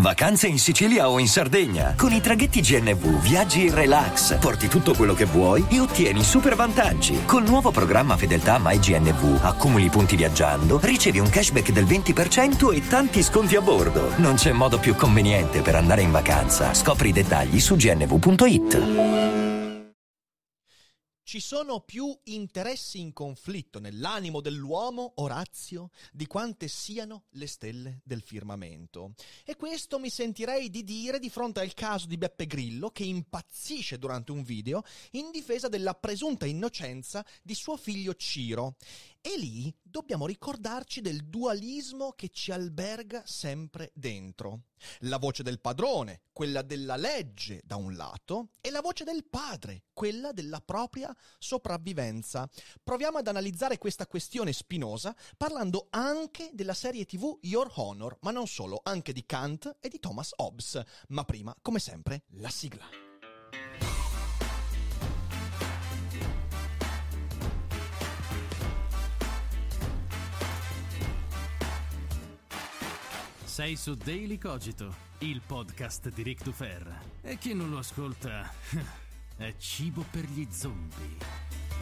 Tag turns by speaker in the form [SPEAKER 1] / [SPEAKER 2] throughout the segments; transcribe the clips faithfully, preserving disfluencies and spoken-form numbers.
[SPEAKER 1] Vacanze in Sicilia o in Sardegna. Con i traghetti G N V viaggi in relax, porti tutto quello che vuoi e ottieni super vantaggi. Col nuovo programma Fedeltà MyGNV accumuli punti viaggiando, ricevi un cashback del venti per cento e tanti sconti a bordo. Non c'è modo più conveniente per andare in vacanza. Scopri i dettagli su g n v punto i t.
[SPEAKER 2] Ci sono più interessi in conflitto nell'animo dell'uomo, Orazio, di quante siano le stelle del firmamento. E questo mi sentirei di dire di fronte al caso di Beppe Grillo, che impazzisce durante un video in difesa della presunta innocenza di suo figlio Ciro. E lì dobbiamo ricordarci del dualismo che ci alberga sempre dentro. La voce del padrone, quella della legge da un lato, e la voce del padre, quella della propria sopravvivenza. Proviamo ad analizzare questa questione spinosa parlando anche della serie tivù Your Honor, ma non solo, anche di Kant e di Thomas Hobbes. Ma prima, come sempre, la sigla.
[SPEAKER 3] Sei su Daily Cogito, il podcast di Ric Dufer. E chi non lo ascolta è cibo per gli zombie.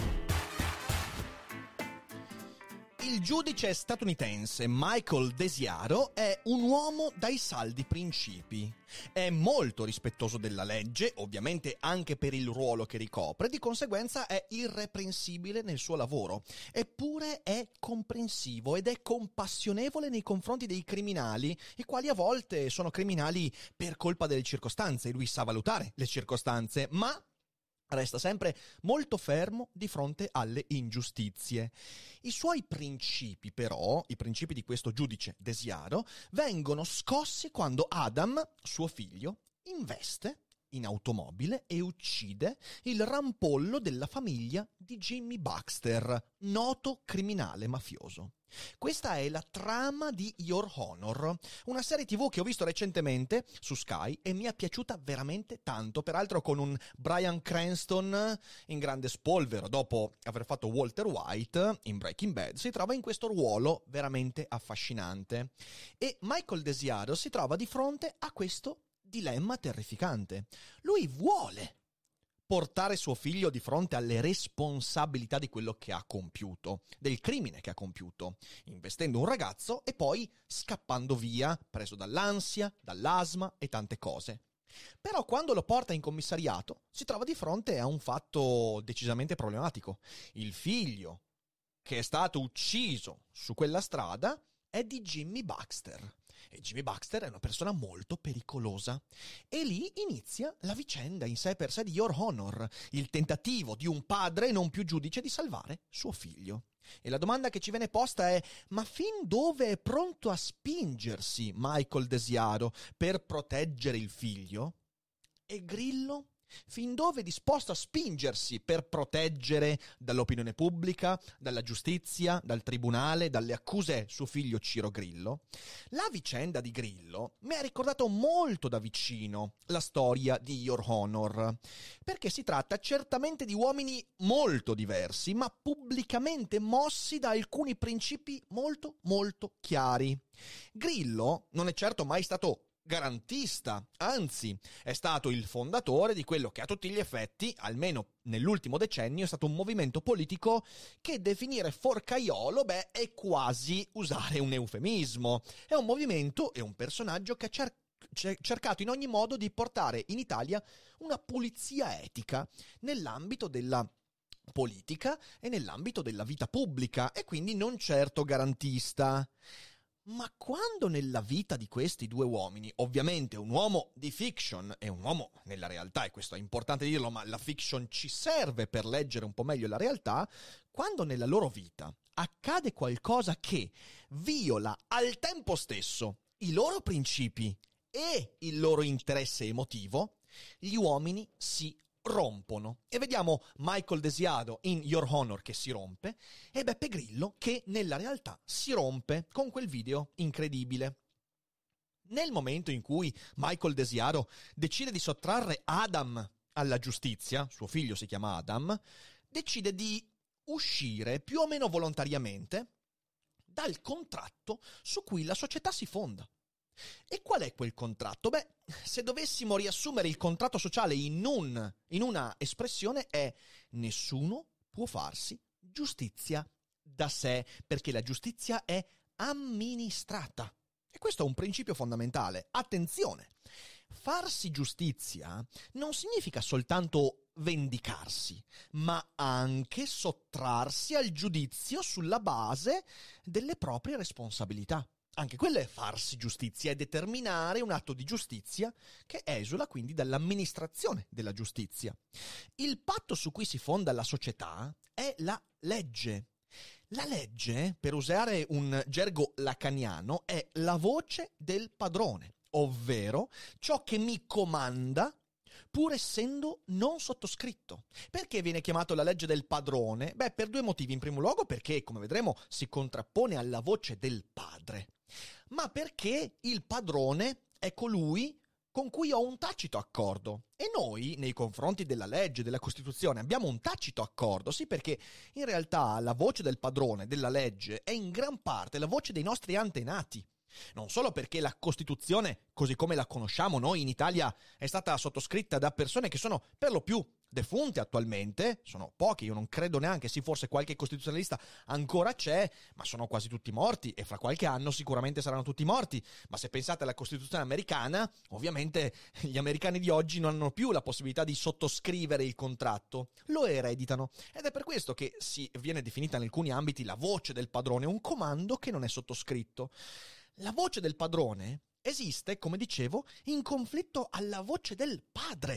[SPEAKER 2] Il giudice statunitense Michael Desiaro è un uomo dai saldi principi. È molto rispettoso della legge, ovviamente anche per il ruolo che ricopre, di conseguenza è irreprensibile nel suo lavoro. Eppure è comprensivo ed è compassionevole nei confronti dei criminali, i quali a volte sono criminali per colpa delle circostanze, e lui sa valutare le circostanze, ma resta sempre molto fermo di fronte alle ingiustizie. I suoi principi, però, i principi di questo giudice Desiaro, vengono scossi quando Adam, suo figlio, investe in automobile e uccide il rampollo della famiglia di Jimmy Baxter, noto criminale mafioso. Questa è la trama di Your Honor, una serie tivù che ho visto recentemente su Sky e mi è piaciuta veramente tanto, peraltro con un Bryan Cranston in grande spolvero. Dopo aver fatto Walter White in Breaking Bad, si trova in questo ruolo veramente affascinante. E Michael Desiaro si trova di fronte a questo dilemma terrificante. Lui vuole portare suo figlio di fronte alle responsabilità di quello che ha compiuto, del crimine che ha compiuto, investendo un ragazzo e poi scappando via, preso dall'ansia, dall'asma e tante cose. Però quando lo porta in commissariato si trova di fronte a un fatto decisamente problematico. Il figlio che è stato ucciso su quella strada è di Jimmy Baxter. E Jimmy Baxter è una persona molto pericolosa. E lì inizia la vicenda in sé per sé di Your Honor, il tentativo di un padre non più giudice di salvare suo figlio. E la domanda che ci viene posta è: ma fin dove è pronto a spingersi Michael Desiaro per proteggere il figlio? E Grillo? Fin dove è disposto a spingersi per proteggere dall'opinione pubblica, dalla giustizia, dal tribunale, dalle accuse suo figlio Ciro Grillo? La vicenda di Grillo mi ha ricordato molto da vicino la storia di Your Honor, perché si tratta certamente di uomini molto diversi, ma pubblicamente mossi da alcuni principi molto molto chiari. Grillo non è certo mai stato garantista, anzi è stato il fondatore di quello che a tutti gli effetti, almeno nell'ultimo decennio, è stato un movimento politico che definire forcaiolo, beh, è quasi usare un eufemismo. È un movimento e un personaggio che ha cer- cercato in ogni modo di portare in Italia una pulizia etica nell'ambito della politica e nell'ambito della vita pubblica, e quindi non certo garantista. Ma quando nella vita di questi due uomini, ovviamente un uomo di fiction e un uomo nella realtà, e questo è importante dirlo, ma la fiction ci serve per leggere un po' meglio la realtà, quando nella loro vita accade qualcosa che viola al tempo stesso i loro principi e il loro interesse emotivo, gli uomini si rompono. E vediamo Michael Desiaro in Your Honor che si rompe e Beppe Grillo che nella realtà si rompe con quel video incredibile. Nel momento in cui Michael Desiaro decide di sottrarre Adam alla giustizia, suo figlio si chiama Adam, decide di uscire più o meno volontariamente dal contratto su cui la società si fonda. E qual è quel contratto? Beh, se dovessimo riassumere il contratto sociale in, un, in una espressione è: nessuno può farsi giustizia da sé, perché la giustizia è amministrata. E questo è un principio fondamentale. Attenzione, farsi giustizia non significa soltanto vendicarsi, ma anche sottrarsi al giudizio sulla base delle proprie responsabilità. Anche quello è farsi giustizia, è determinare un atto di giustizia che esula quindi dall'amministrazione della giustizia. Il patto su cui si fonda la società è la legge. La legge, per usare un gergo lacaniano, è la voce del padrone, ovvero ciò che mi comanda pur essendo non sottoscritto. Perché viene chiamato la legge del padrone? Beh, per due motivi. In primo luogo perché, come vedremo, si contrappone alla voce del padre, ma perché il padrone è colui con cui ho un tacito accordo. E noi, nei confronti della legge, della Costituzione, abbiamo un tacito accordo, sì, perché in realtà la voce del padrone, della legge, è in gran parte la voce dei nostri antenati. Non solo perché la Costituzione, così come la conosciamo noi in Italia, è stata sottoscritta da persone che sono per lo più defunte attualmente, sono pochi, io non credo neanche, sì, forse qualche costituzionalista ancora c'è, ma sono quasi tutti morti e fra qualche anno sicuramente saranno tutti morti. Ma se pensate alla Costituzione americana, ovviamente gli americani di oggi non hanno più la possibilità di sottoscrivere il contratto, lo ereditano, ed è per questo che si viene definita in alcuni ambiti la voce del padrone, un comando che non è sottoscritto. La voce del padrone esiste, come dicevo, in conflitto alla voce del padre,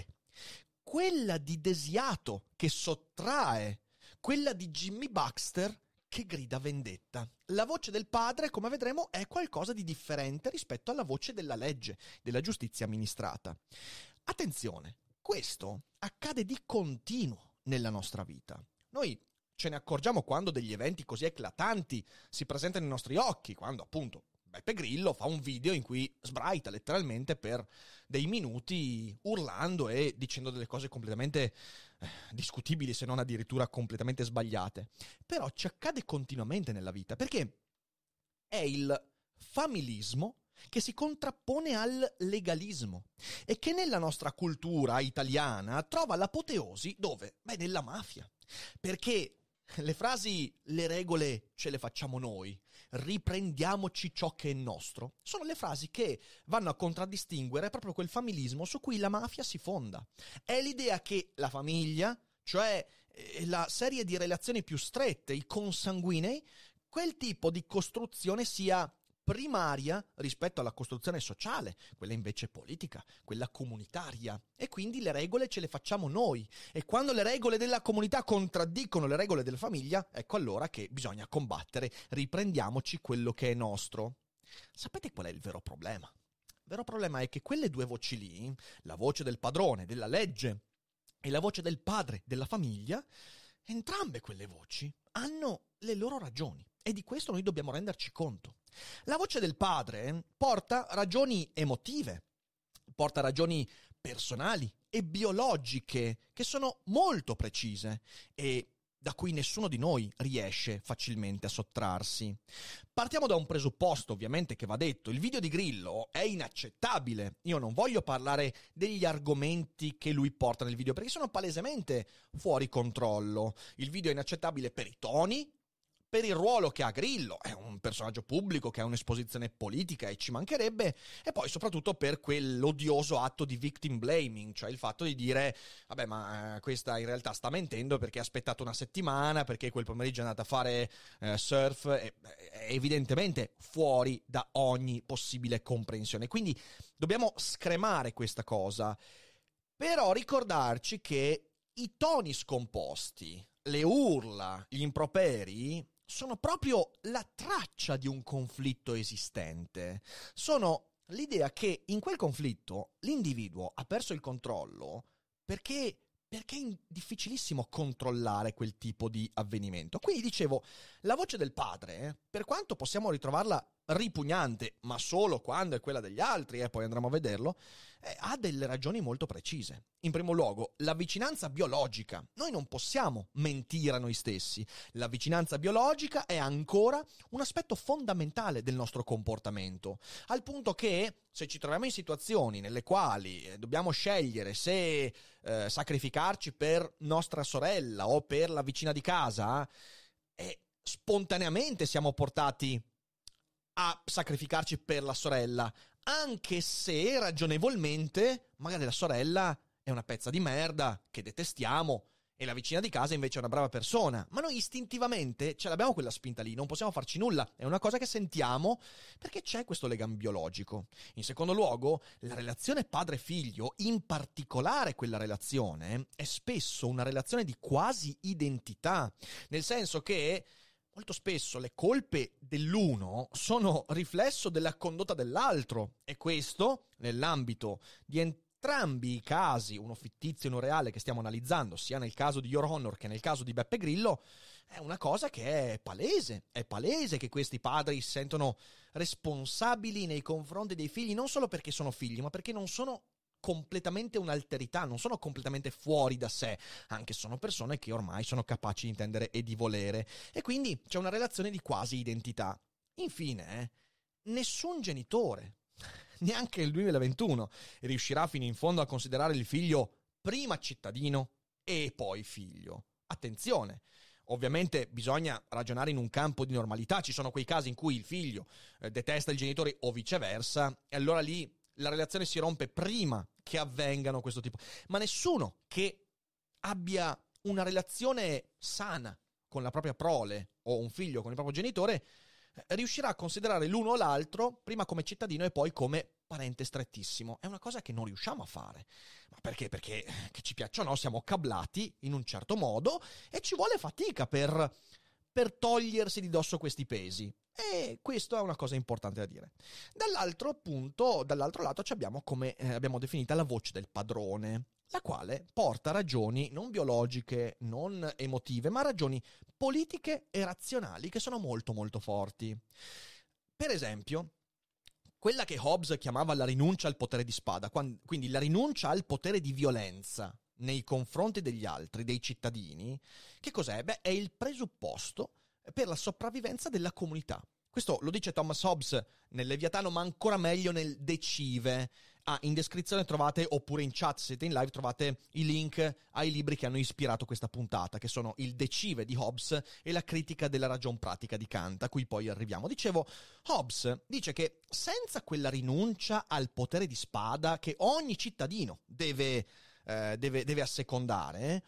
[SPEAKER 2] quella di Desiato che sottrae, quella di Jimmy Baxter che grida vendetta. La voce del padre, come vedremo, è qualcosa di differente rispetto alla voce della legge, della giustizia amministrata. Attenzione, questo accade di continuo nella nostra vita. Noi ce ne accorgiamo quando degli eventi così eclatanti si presentano ai nostri occhi, quando appunto Beppe Grillo fa un video in cui sbraita letteralmente per dei minuti urlando e dicendo delle cose completamente eh, discutibili, se non addirittura completamente sbagliate. Però ci accade continuamente nella vita, perché è il familismo che si contrappone al legalismo e che nella nostra cultura italiana trova l'apoteosi dove? Beh, nella mafia. Perché le frasi "le regole ce le facciamo noi", "riprendiamoci ciò che è nostro", sono le frasi che vanno a contraddistinguere proprio quel familismo su cui la mafia si fonda. È l'idea che la famiglia, cioè la serie di relazioni più strette, i consanguinei, quel tipo di costruzione sia primaria rispetto alla costruzione sociale, quella invece politica, quella comunitaria. E quindi le regole ce le facciamo noi. E quando le regole della comunità contraddicono le regole della famiglia, ecco allora che bisogna combattere. Riprendiamoci quello che è nostro. Sapete qual è il vero problema? Il vero problema è che quelle due voci lì, la voce del padrone, della legge, e la voce del padre, della famiglia, entrambe quelle voci hanno le loro ragioni. E di questo noi dobbiamo renderci conto. La voce del padre porta ragioni emotive, porta ragioni personali e biologiche che sono molto precise e da cui nessuno di noi riesce facilmente a sottrarsi. Partiamo da un presupposto, ovviamente, che va detto. Il video di Grillo è inaccettabile. Io non voglio parlare degli argomenti che lui porta nel video, perché sono palesemente fuori controllo. Il video è inaccettabile per i toni, per il ruolo che ha Grillo, è un personaggio pubblico che ha un'esposizione politica e ci mancherebbe, e poi soprattutto per quell'odioso atto di victim blaming, cioè il fatto di dire vabbè, ma eh, questa in realtà sta mentendo perché ha aspettato una settimana, perché quel pomeriggio è andata a fare eh, surf, è, è evidentemente fuori da ogni possibile comprensione. Quindi dobbiamo scremare questa cosa, però ricordarci che i toni scomposti, le urla, gli improperi sono proprio la traccia di un conflitto esistente. Sono l'idea che in quel conflitto l'individuo ha perso il controllo perché, perché è difficilissimo controllare quel tipo di avvenimento. Quindi dicevo, la voce del padre, per quanto possiamo ritrovarla ripugnante, ma solo quando è quella degli altri, e eh, poi andremo a vederlo, eh, ha delle ragioni molto precise. In primo luogo, la vicinanza biologica. Noi non possiamo mentire a noi stessi. La vicinanza biologica è ancora un aspetto fondamentale del nostro comportamento, al punto che se ci troviamo in situazioni nelle quali eh, dobbiamo scegliere se eh, sacrificarci per nostra sorella o per la vicina di casa, eh, spontaneamente siamo portati a sacrificarci per la sorella, anche se ragionevolmente magari la sorella è una pezza di merda che detestiamo e la vicina di casa invece è una brava persona, ma noi istintivamente ce l'abbiamo quella spinta lì, non possiamo farci nulla, è una cosa che sentiamo perché c'è questo legame biologico. In secondo luogo, la relazione padre-figlio, in particolare quella relazione, è spesso una relazione di quasi identità, nel senso che molto spesso le colpe dell'uno sono riflesso della condotta dell'altro, e questo, nell'ambito di entrambi i casi, uno fittizio e uno reale che stiamo analizzando, sia nel caso di Your Honor che nel caso di Beppe Grillo, è una cosa che è palese. È palese che questi padri si sentono responsabili nei confronti dei figli, non solo perché sono figli, ma perché non sono completamente un'alterità, non sono completamente fuori da sé, anche se sono persone che ormai sono capaci di intendere e di volere, e quindi c'è una relazione di quasi identità. Infine, eh, nessun genitore, neanche nel duemilaventuno, riuscirà fino in fondo a considerare il figlio prima cittadino e poi figlio. Attenzione! Ovviamente bisogna ragionare in un campo di normalità, ci sono quei casi in cui il figlio eh, detesta il genitore o viceversa, e allora lì la relazione si rompe prima che avvengano questo tipo. Ma nessuno che abbia una relazione sana con la propria prole o un figlio con il proprio genitore eh, riuscirà a considerare l'uno o l'altro prima come cittadino e poi come parente strettissimo. È una cosa che non riusciamo a fare. Ma perché? Perché, che ci piaccia o no, siamo cablati in un certo modo e ci vuole fatica per, per togliersi di dosso questi pesi. E questo è una cosa importante da dire. Dall'altro punto, dall'altro lato ci abbiamo, come eh, abbiamo definita, la voce del padrone, la quale porta ragioni non biologiche, non emotive, ma ragioni politiche e razionali che sono molto molto forti. Per esempio, quella che Hobbes chiamava la rinuncia al potere di spada, quindi la rinuncia al potere di violenza nei confronti degli altri, dei cittadini, che cos'è? Beh, è il presupposto per la sopravvivenza della comunità. Questo lo dice Thomas Hobbes nel Leviatano, ma ancora meglio nel De Cive. Ah, in descrizione trovate, oppure in chat, se siete in live, trovate i link ai libri che hanno ispirato questa puntata, che sono il De Cive di Hobbes e la critica della ragion pratica di Kant, a cui poi arriviamo. Dicevo, Hobbes dice che senza quella rinuncia al potere di spada che ogni cittadino deve, eh, deve, deve assecondare,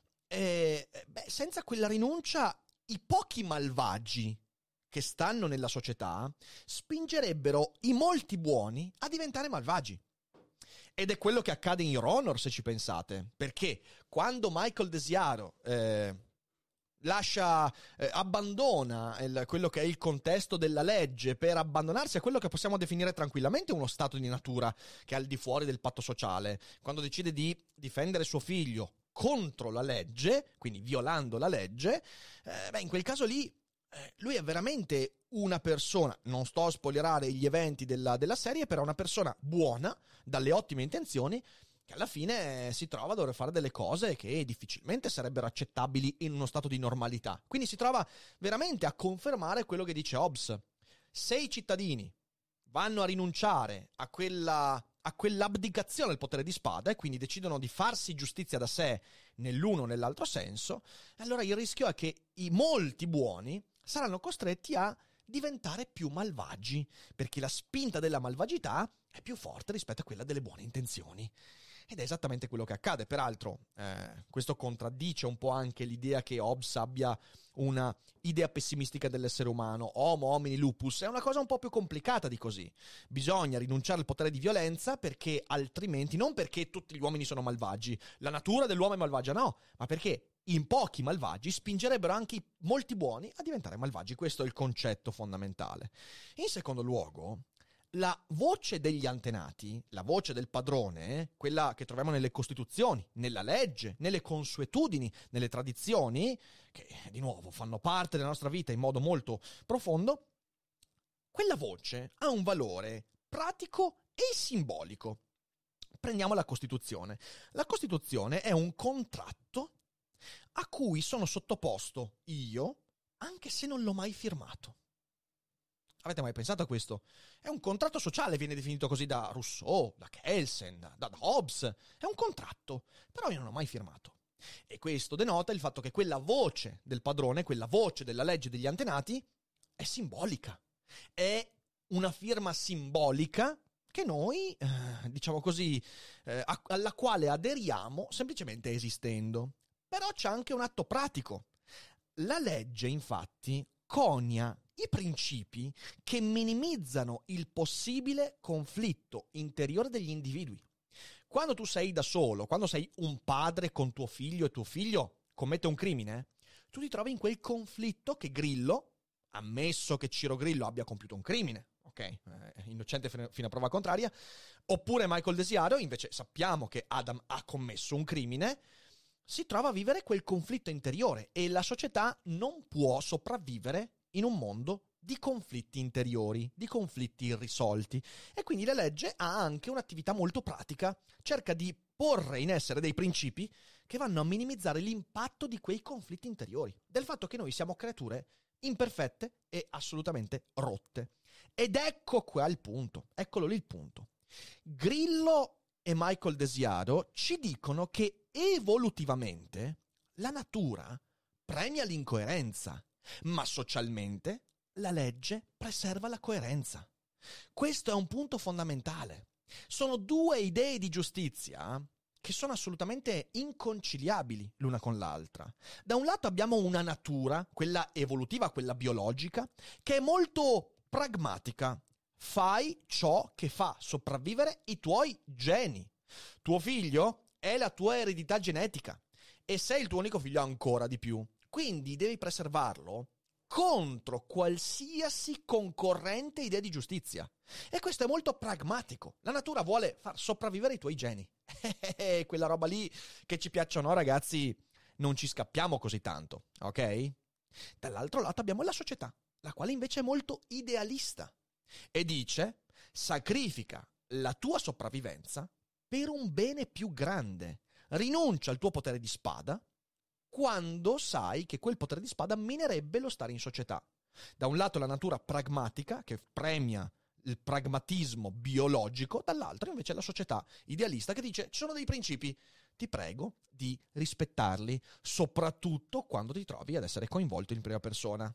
[SPEAKER 2] eh, beh, senza quella rinuncia i pochi malvagi che stanno nella società spingerebbero i molti buoni a diventare malvagi. Ed è quello che accade in Your Honor, se ci pensate, perché quando Michael Desiaro eh, lascia, eh, abbandona il, quello che è il contesto della legge per abbandonarsi a quello che possiamo definire tranquillamente uno stato di natura che è al di fuori del patto sociale, quando decide di difendere suo figlio contro la legge, quindi violando la legge, eh, beh, in quel caso lì eh, lui è veramente una persona, non sto a spoilerare gli eventi della, della serie, però una persona buona, dalle ottime intenzioni, che alla fine si trova a dover fare delle cose che difficilmente sarebbero accettabili in uno stato di normalità. Quindi si trova veramente a confermare quello che dice Hobbes. Se i cittadini vanno a rinunciare a quella... a quell'abdicazione al potere di spada e quindi decidono di farsi giustizia da sé nell'uno o nell'altro senso, allora il rischio è che i molti buoni saranno costretti a diventare più malvagi, perché la spinta della malvagità è più forte rispetto a quella delle buone intenzioni. Ed è esattamente quello che accade. Peraltro, eh, questo contraddice un po' anche l'idea che Hobbes abbia una idea pessimistica dell'essere umano. Homo homini lupus è una cosa un po' più complicata di così. Bisogna rinunciare al potere di violenza perché altrimenti, non perché tutti gli uomini sono malvagi, la natura dell'uomo è malvagia, no, ma perché in pochi malvagi spingerebbero anche i molti buoni a diventare malvagi. Questo è il concetto fondamentale. In secondo luogo, la voce degli antenati, la voce del padrone, quella che troviamo nelle costituzioni, nella legge, nelle consuetudini, nelle tradizioni, che di nuovo fanno parte della nostra vita in modo molto profondo, quella voce ha un valore pratico e simbolico. Prendiamo la Costituzione. La Costituzione è un contratto a cui sono sottoposto io, anche se non l'ho mai firmato. Avete mai pensato a questo? È un contratto sociale, viene definito così da Rousseau, da Kelsen, da, da Hobbes. È un contratto, però io non l'ho mai firmato. E questo denota il fatto che quella voce del padrone, quella voce della legge degli antenati, è simbolica. È una firma simbolica che noi, eh, diciamo così, eh, a, alla quale aderiamo semplicemente esistendo. Però c'è anche un atto pratico. La legge, infatti, conia i principi che minimizzano il possibile conflitto interiore degli individui. Quando tu sei da solo, quando sei un padre con tuo figlio e tuo figlio commette un crimine, tu ti trovi in quel conflitto che Grillo, ammesso che Ciro Grillo abbia compiuto un crimine, ok, eh, innocente fino a prova contraria, oppure Michael Desiario, invece sappiamo che Adam ha commesso un crimine, si trova a vivere quel conflitto interiore e la società non può sopravvivere in un mondo di conflitti interiori, di conflitti irrisolti. E quindi la legge ha anche un'attività molto pratica, cerca di porre in essere dei principi che vanno a minimizzare l'impatto di quei conflitti interiori, del fatto che noi siamo creature imperfette e assolutamente rotte. Ed ecco qua il punto, eccolo lì il punto. Grillo e Michael Desiario ci dicono che evolutivamente la natura premia l'incoerenza, ma socialmente la legge preserva la coerenza. Questo è un punto fondamentale. Sono due idee di giustizia che sono assolutamente inconciliabili l'una con l'altra. Da un lato abbiamo una natura, quella evolutiva, quella biologica, che è molto pragmatica. Fai ciò che fa sopravvivere i tuoi geni. Tuo figlio è la tua eredità genetica e sei il tuo unico figlio ancora di più. Quindi devi preservarlo contro qualsiasi concorrente idea di giustizia. E questo è molto pragmatico. La natura vuole far sopravvivere i tuoi geni. Quella roba lì, che ci piaccia o no, ragazzi, non ci scappiamo così tanto, ok? Dall'altro lato abbiamo la società, la quale invece è molto idealista e dice: sacrifica la tua sopravvivenza per un bene più grande. Rinuncia al tuo potere di spada quando sai che quel potere di spada minerebbe lo stare in società. Da un lato la natura pragmatica, che premia il pragmatismo biologico, dall'altro invece la società idealista che dice: ci sono dei principi, ti prego di rispettarli, soprattutto quando ti trovi ad essere coinvolto in prima persona.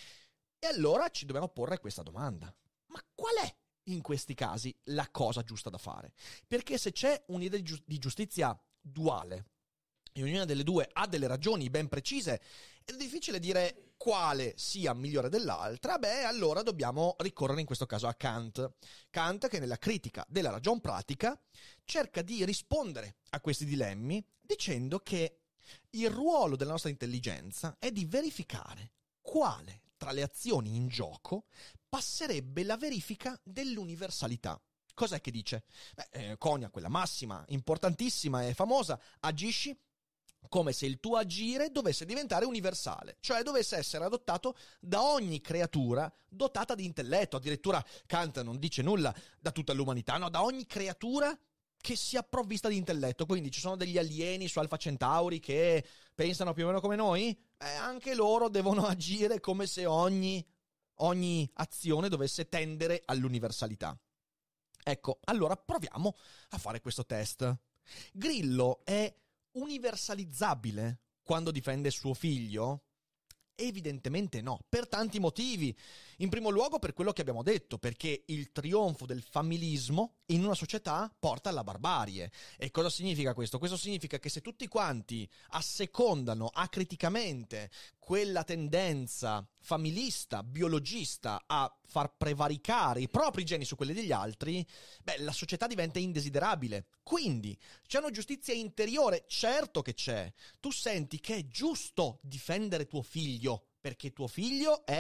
[SPEAKER 2] E allora ci dobbiamo porre questa domanda: ma qual è in questi casi la cosa giusta da fare? Perché se c'è un'idea di giustizia duale e ognuna delle due ha delle ragioni ben precise, è difficile dire quale sia migliore dell'altra. Beh, allora dobbiamo ricorrere in questo caso a Kant. Kant, che nella critica della ragion pratica cerca di rispondere a questi dilemmi dicendo che il ruolo della nostra intelligenza è di verificare quale tra le azioni in gioco passerebbe la verifica dell'universalità. Cos'è che dice? Beh, eh, conia quella massima, importantissima e famosa: agisci come se il tuo agire dovesse diventare universale, cioè dovesse essere adottato da ogni creatura dotata di intelletto. Addirittura Kant non dice nulla da tutta l'umanità, no, da ogni creatura che sia provvista di intelletto. Quindi ci sono degli alieni su Alfa Centauri che pensano più o meno come noi, eh, anche loro devono agire come se ogni, ogni azione dovesse tendere all'universalità. Ecco, allora proviamo a fare questo test. Grillo è universalizzabile quando difende suo figlio? Evidentemente no, per tanti motivi. In primo luogo per quello che abbiamo detto, perché il trionfo del familismo in una società porta alla barbarie. E cosa significa questo? Questo significa che se tutti quanti assecondano acriticamente quella tendenza familista, biologista a far prevaricare i propri geni su quelli degli altri, beh, la società diventa indesiderabile. Quindi c'è una giustizia interiore, certo che c'è. Tu senti che è giusto difendere tuo figlio, perché tuo figlio è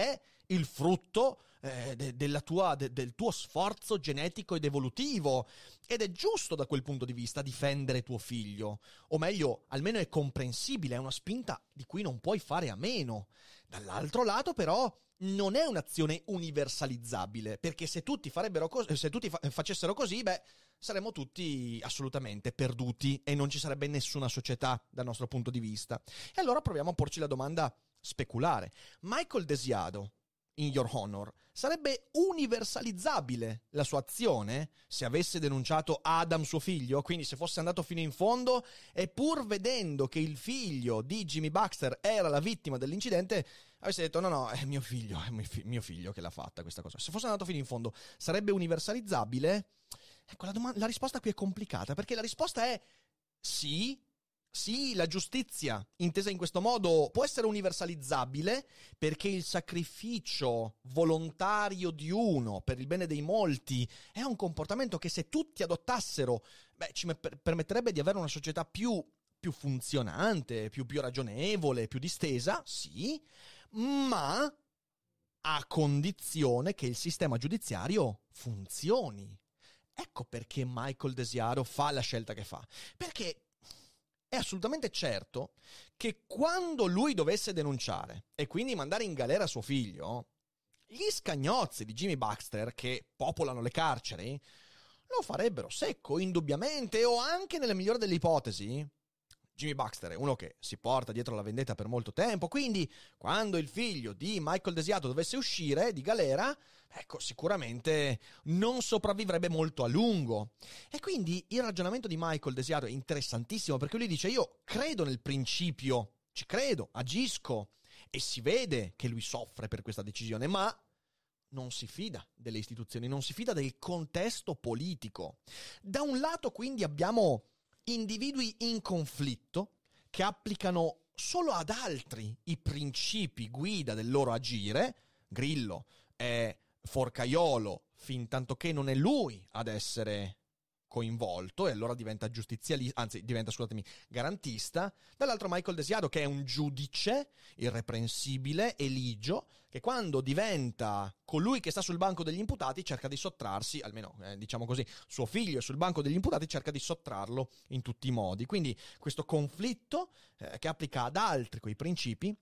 [SPEAKER 2] il frutto eh, de- della tua, de- del tuo sforzo genetico ed evolutivo, ed è giusto da quel punto di vista difendere tuo figlio, o meglio, almeno è comprensibile, è una spinta di cui non puoi fare a meno. Dall'altro lato però non è un'azione universalizzabile, perché se tutti farebbero così, se tutti fa- facessero così, beh, saremmo tutti assolutamente perduti e non ci sarebbe nessuna società dal nostro punto di vista. E allora proviamo a porci la domanda speculare. Michael Desiado, in your honor, sarebbe universalizzabile la sua azione se avesse denunciato Adam, suo figlio? Quindi se fosse andato fino in fondo e pur vedendo che il figlio di Jimmy Baxter era la vittima dell'incidente avesse detto no no, è mio figlio, è mio, fi- mio figlio che l'ha fatta questa cosa. Se fosse andato fino in fondo, sarebbe universalizzabile? Ecco, la, doma- la risposta qui è complicata, perché la risposta è sì. Sì, la giustizia, intesa in questo modo, può essere universalizzabile perché il sacrificio volontario di uno per il bene dei molti è un comportamento che se tutti adottassero, beh, ci me- permetterebbe di avere una società più, più funzionante, più, più ragionevole, più distesa, sì, ma a condizione che il sistema giudiziario funzioni. Ecco perché Michael Desiado fa la scelta che fa. Perché è assolutamente certo che quando lui dovesse denunciare e quindi mandare in galera suo figlio, gli scagnozzi di Jimmy Baxter che popolano le carceri lo farebbero secco, indubbiamente, o anche nella migliore delle ipotesi. Jimmy Baxter è uno che si porta dietro la vendetta per molto tempo, quindi quando il figlio di Michael Desiado dovesse uscire di galera, ecco, sicuramente non sopravvivrebbe molto a lungo. E quindi il ragionamento di Michael Desiado è interessantissimo, perché lui dice: io credo nel principio, ci credo, agisco, e si vede che lui soffre per questa decisione, ma non si fida delle istituzioni, non si fida del contesto politico. Da un lato quindi abbiamo individui in conflitto che applicano solo ad altri i principi guida del loro agire. Grillo è forcaiolo fin tanto che non è lui ad essere coinvolto, e allora diventa giustizialista, anzi diventa, scusatemi, garantista. Dall'altro Michael Desiado, che è un giudice irreprensibile, eligio, che quando diventa colui che sta sul banco degli imputati cerca di sottrarsi, almeno eh, diciamo così, suo figlio è sul banco degli imputati, cerca di sottrarlo in tutti i modi. Quindi questo conflitto eh, che applica ad altri quei principi.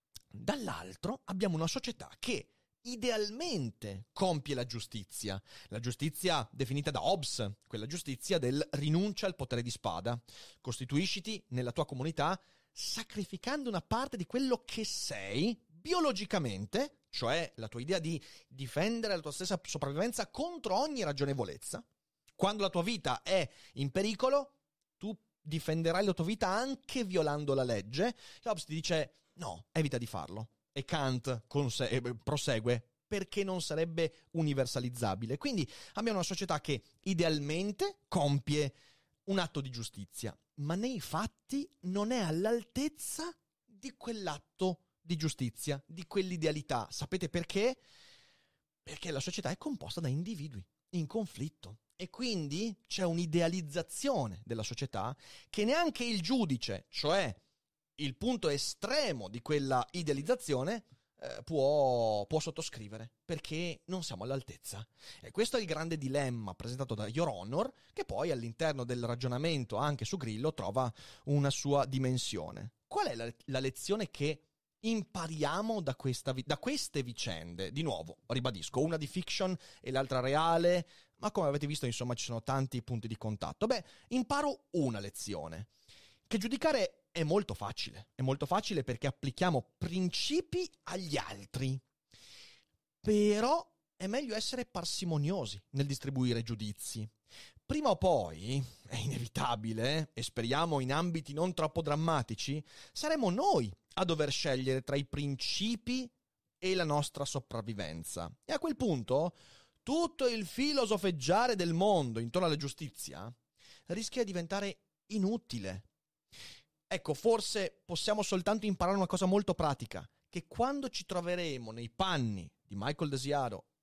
[SPEAKER 2] Dall'altro abbiamo una società che idealmente compie la giustizia, la giustizia definita da Hobbes, quella giustizia del rinuncia al potere di spada. Costituisciti nella tua comunità sacrificando una parte di quello che sei biologicamente, cioè la tua idea di difendere la tua stessa sopravvivenza contro ogni ragionevolezza. Quando la tua vita è in pericolo, tu difenderai la tua vita anche violando la legge. Hobbes ti dice no, evita di farlo. E Kant conse- eh, prosegue perché non sarebbe universalizzabile. Quindi abbiamo una società che idealmente compie un atto di giustizia, ma nei fatti non è all'altezza di quell'atto di giustizia, di quell'idealità. Sapete perché? Perché la società è composta da individui in conflitto. E quindi c'è un'idealizzazione della società che neanche il giudice, cioè il punto estremo di quella idealizzazione, eh, può, può sottoscrivere, perché non siamo all'altezza. E questo è il grande dilemma presentato da Your Honor, che poi all'interno del ragionamento anche su Grillo trova una sua dimensione. Qual è la, la lezione che impariamo da, questa, da queste vicende? Di nuovo, ribadisco, una di fiction e l'altra reale, ma come avete visto, insomma, ci sono tanti punti di contatto. Beh, imparo una lezione, che giudicare è molto facile, è molto facile perché applichiamo principi agli altri, però è meglio essere parsimoniosi nel distribuire giudizi. Prima o poi, è inevitabile, e speriamo in ambiti non troppo drammatici, saremo noi a dover scegliere tra i principi e la nostra sopravvivenza. E a quel punto, tutto il filosofeggiare del mondo intorno alla giustizia rischia di diventare inutile. Ecco, forse possiamo soltanto imparare una cosa molto pratica, che quando ci troveremo nei panni di Michael Desiado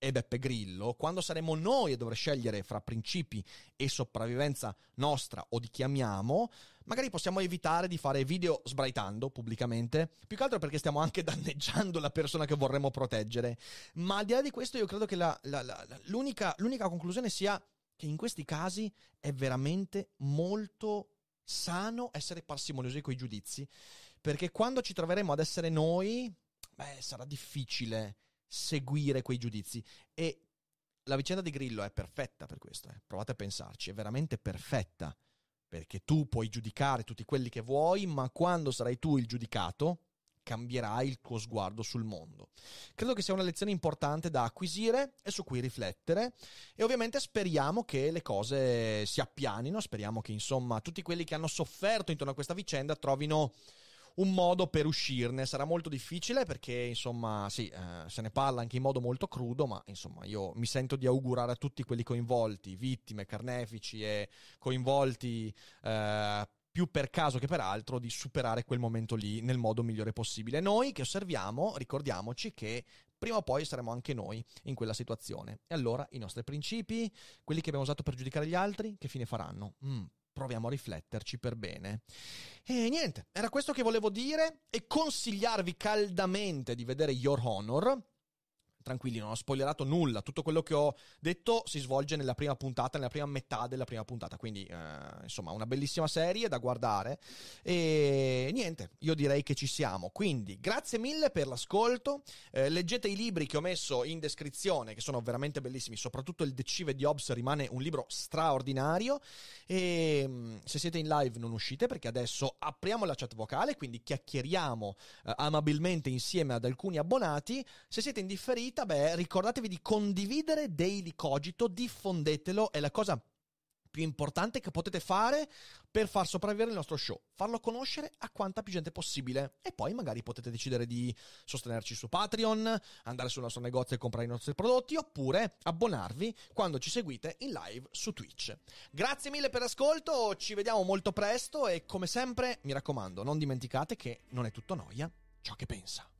[SPEAKER 2] e Beppe Grillo, quando saremo noi a dover scegliere fra principi e sopravvivenza nostra o di chi amiamo, magari possiamo evitare di fare video sbraitando pubblicamente, più che altro perché stiamo anche danneggiando la persona che vorremmo proteggere. Ma al di là di questo io credo che la, la, la, l'unica, l'unica conclusione sia che in questi casi è veramente molto sano essere parsimoniosi coi giudizi, perché quando ci troveremo ad essere noi, beh, sarà difficile seguire quei giudizi. E la vicenda di Grillo è perfetta per questo, eh. Provate a pensarci, è veramente perfetta, perché tu puoi giudicare tutti quelli che vuoi, ma quando sarai tu il giudicato cambierai il tuo sguardo sul mondo. Credo che sia una lezione importante da acquisire e su cui riflettere, e ovviamente speriamo che le cose si appianino, speriamo che insomma tutti quelli che hanno sofferto intorno a questa vicenda trovino un modo per uscirne. Sarà molto difficile perché insomma sì, eh, se ne parla anche in modo molto crudo, ma insomma io mi sento di augurare a tutti quelli coinvolti, vittime, carnefici e coinvolti eh, più per caso che per altro, di superare quel momento lì nel modo migliore possibile. Noi che osserviamo, ricordiamoci che prima o poi saremo anche noi in quella situazione. E allora i nostri principi, quelli che abbiamo usato per giudicare gli altri, che fine faranno? Mm. Proviamo a rifletterci per bene. E niente, era questo che volevo dire e consigliarvi caldamente di vedere Your Honor. Tranquilli, non ho spoilerato nulla, tutto quello che ho detto si svolge nella prima puntata, nella prima metà della prima puntata, quindi eh, insomma una bellissima serie da guardare. E niente, io direi che ci siamo, quindi grazie mille per l'ascolto, eh, leggete i libri che ho messo in descrizione, che sono veramente bellissimi, soprattutto il Decive di Hobbes rimane un libro straordinario. E se siete in live non uscite, perché adesso apriamo la chat vocale, quindi chiacchieriamo eh, amabilmente insieme ad alcuni abbonati. Se siete in differita, beh, ricordatevi di condividere Daily Cogito, diffondetelo, è la cosa più importante che potete fare per far sopravvivere il nostro show, farlo conoscere a quanta più gente possibile, e poi magari potete decidere di sostenerci su Patreon, andare sul nostro negozio e comprare i nostri prodotti, oppure abbonarvi quando ci seguite in live su Twitch. Grazie mille per l'ascolto, ci vediamo molto presto e come sempre mi raccomando, non dimenticate che non è tutto noia ciò che pensa.